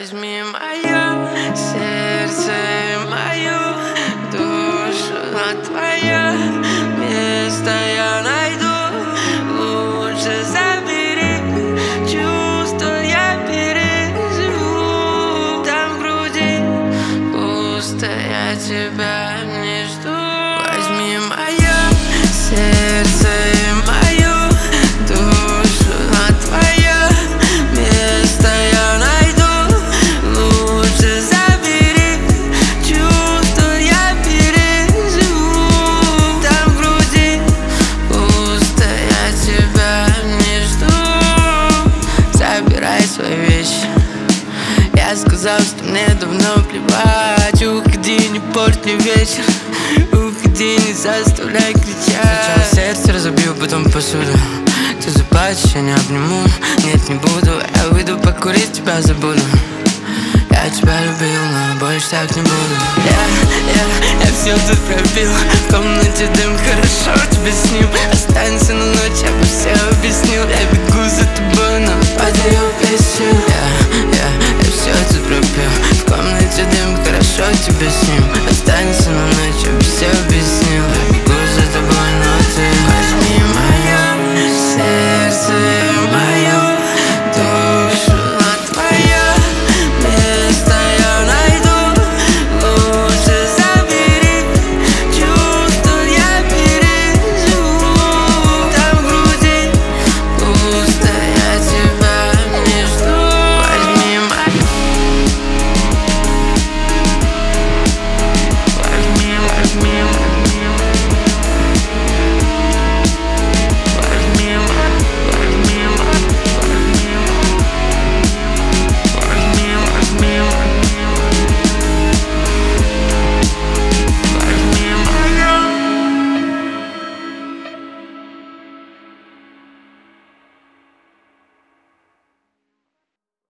Возьми мое сердце и мою душу, на твое место я найду. Лучше забери чувства, я переживу. Там в груди пусто, я тебя не жду. Возьми мое сердце и мою душу, на твое место я найду. Лучше забери чувства, я переживу. Там в груди пусто, я тебя не жду. Забирай свои вещи. Я сказал, что мне давно плевать. Уходи, не порти вечер. Уходи, не заставляй кричать. Сначала сердце разобью, потом посуду. Ты заплачешь, я не обниму. Нет, не буду, я выйду покурить, тебя забуду. Я тебя любил, но больше так не буду. Я все тут пробил. В комнате дым, хорошо тебе с ним. Останься на ночь, я бы все объяснил. Я бегу за тобой, но подаю песню.